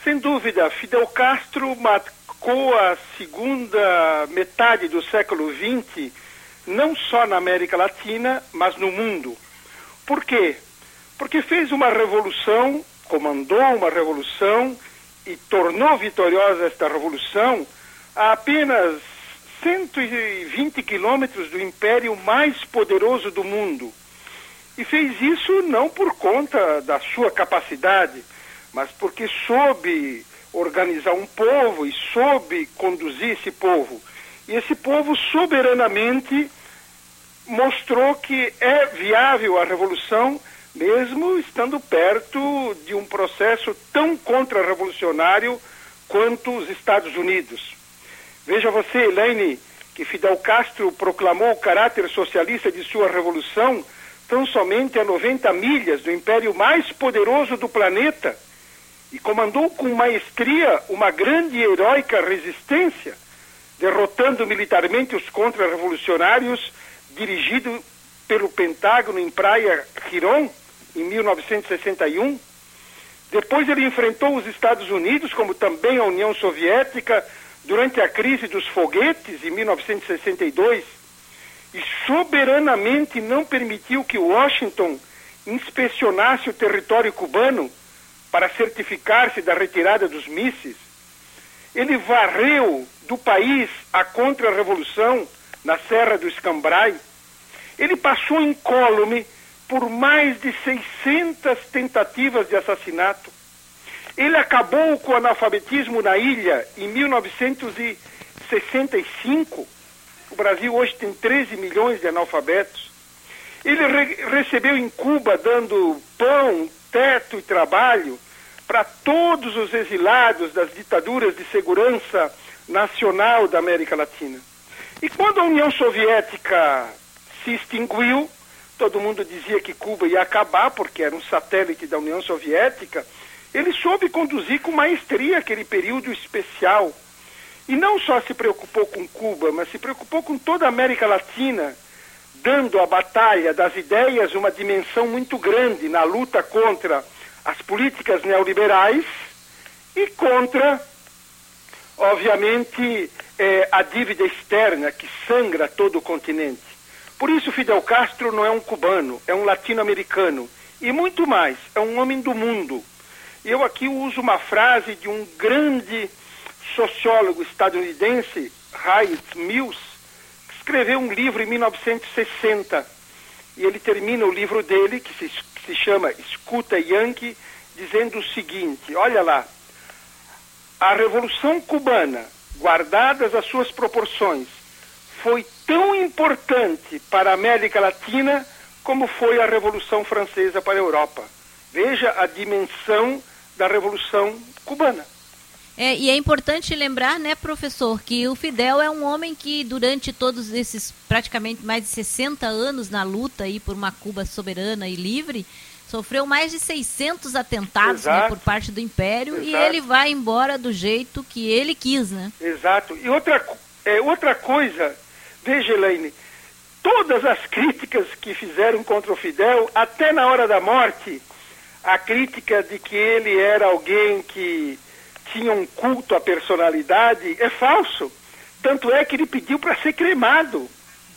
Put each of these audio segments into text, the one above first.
Sem dúvida, Fidel Castro marcou a segunda metade do século XX, não só na América Latina, mas no mundo. Por quê? Porque fez uma revolução, comandou uma revolução e tornou vitoriosa esta revolução a apenas 120 quilômetros do império mais poderoso do mundo. E fez isso não por conta da sua capacidade, mas porque soube organizar um povo e soube conduzir esse povo. E esse povo soberanamente mostrou que é viável a revolução, mesmo estando perto de um processo tão contra-revolucionário quanto os Estados Unidos. Veja você, Elaine, que Fidel Castro proclamou o caráter socialista de sua revolução tão somente a 90 milhas do império mais poderoso do planeta e comandou com maestria uma grande e heróica resistência, derrotando militarmente os contra-revolucionários dirigido pelo Pentágono em Praia Girón, em 1961. Depois ele enfrentou os Estados Unidos, como também a União Soviética, durante a crise dos foguetes, em 1962, e soberanamente não permitiu que Washington inspecionasse o território cubano para certificar-se da retirada dos mísseis. Ele varreu do país a contra-revolução na Serra do Escambray. Ele passou incólume por mais de 600 tentativas de assassinato. Ele acabou com o analfabetismo na ilha em 1965. O Brasil hoje tem 13 milhões de analfabetos. Ele recebeu em Cuba dando pão, teto e trabalho para todos os exilados das ditaduras de segurança nacional da América Latina. E quando a União Soviética se extinguiu, todo mundo dizia que Cuba ia acabar porque era um satélite da União Soviética. Ele soube conduzir com maestria aquele período especial. E não só se preocupou com Cuba, mas se preocupou com toda a América Latina, dando à batalha das ideias uma dimensão muito grande na luta contra as políticas neoliberais e contra, obviamente, a dívida externa que sangra todo o continente. Por isso, Fidel Castro não é um cubano, é um latino-americano. E muito mais, é um homem do mundo. Eu aqui uso uma frase de um grande sociólogo estadunidense, Hyatt Mills, que escreveu um livro em 1960. E ele termina o livro dele, que se chama Escuta Yankee, dizendo o seguinte: olha lá, a Revolução Cubana, guardadas as suas proporções, foi tão importante para a América Latina como foi a Revolução Francesa para a Europa. Veja a dimensão da Revolução Cubana. E é importante lembrar, né, professor, que o Fidel é um homem que durante todos esses praticamente mais de 60 anos na luta aí por uma Cuba soberana e livre, sofreu mais de 600 atentados, né, por parte do Império. Exato. E ele vai embora do jeito que ele quis, né? Exato. E outra coisa, veja, Elaine, todas as críticas que fizeram contra o Fidel, até na hora da morte, a crítica de que ele era alguém que tinha um culto à personalidade, é falso. Tanto é que ele pediu para ser cremado.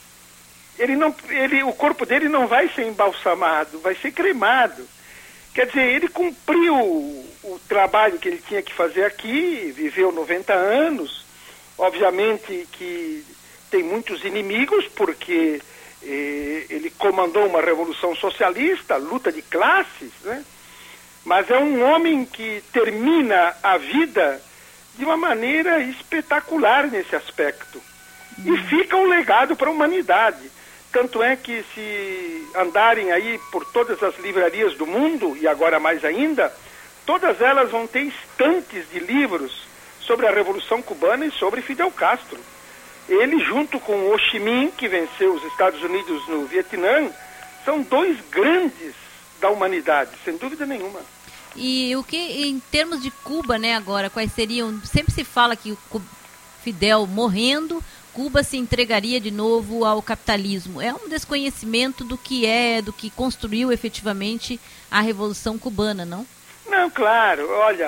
O corpo dele não vai ser embalsamado, vai ser cremado. Quer dizer, ele cumpriu o trabalho que ele tinha que fazer aqui, viveu 90 anos. Obviamente que tem muitos inimigos, porque ele comandou uma revolução socialista, luta de classes, né? Mas é um homem que termina a vida de uma maneira espetacular nesse aspecto. E fica um legado para a humanidade. Tanto é que se andarem aí por todas as livrarias do mundo, e agora mais ainda, todas elas vão ter estantes de livros sobre a Revolução Cubana e sobre Fidel Castro. Ele, junto com Ho Chi Minh, que venceu os Estados Unidos no Vietnã, são dois grandes da humanidade, sem dúvida nenhuma. E o que, em termos de Cuba, né, agora, quais seriam... Sempre se fala que o Fidel morrendo, Cuba se entregaria de novo ao capitalismo. É um desconhecimento do que construiu efetivamente a Revolução Cubana, não? Não, claro. Olha,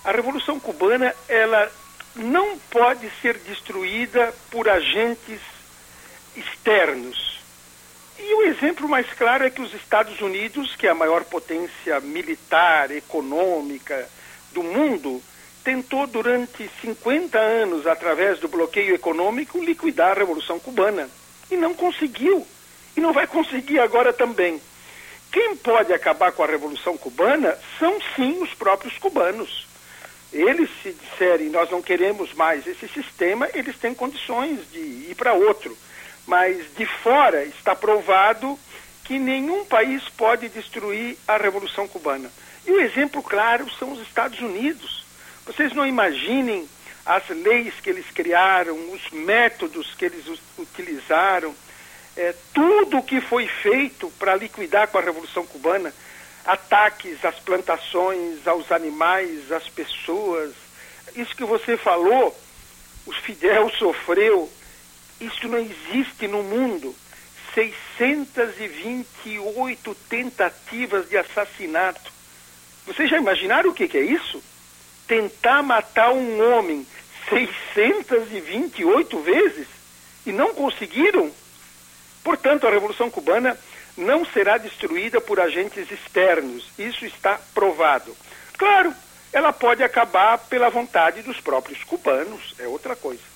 A Revolução Cubana, ela não pode ser destruída por agentes externos. E o exemplo mais claro é que os Estados Unidos, que é a maior potência militar, econômica do mundo, tentou durante 50 anos, através do bloqueio econômico, liquidar a Revolução Cubana. E não conseguiu. E não vai conseguir agora também. Quem pode acabar com a Revolução Cubana são sim os próprios cubanos. Eles, se disserem, nós não queremos mais esse sistema, eles têm condições de ir para outro. Mas de fora está provado que nenhum país pode destruir a Revolução Cubana. E o exemplo claro são os Estados Unidos. Vocês não imaginem as leis que eles criaram, os métodos que eles utilizaram, tudo o que foi feito para liquidar com a Revolução Cubana, ataques às plantações, aos animais, às pessoas. Isso que você falou, o Fidel sofreu, isso não existe no mundo. 628 tentativas de assassinato. Vocês já imaginaram o que é isso? Tentar matar um homem 628 vezes e não conseguiram? Portanto, a Revolução Cubana não será destruída por agentes externos. Isso está provado. Claro, ela pode acabar pela vontade dos próprios cubanos, é outra coisa.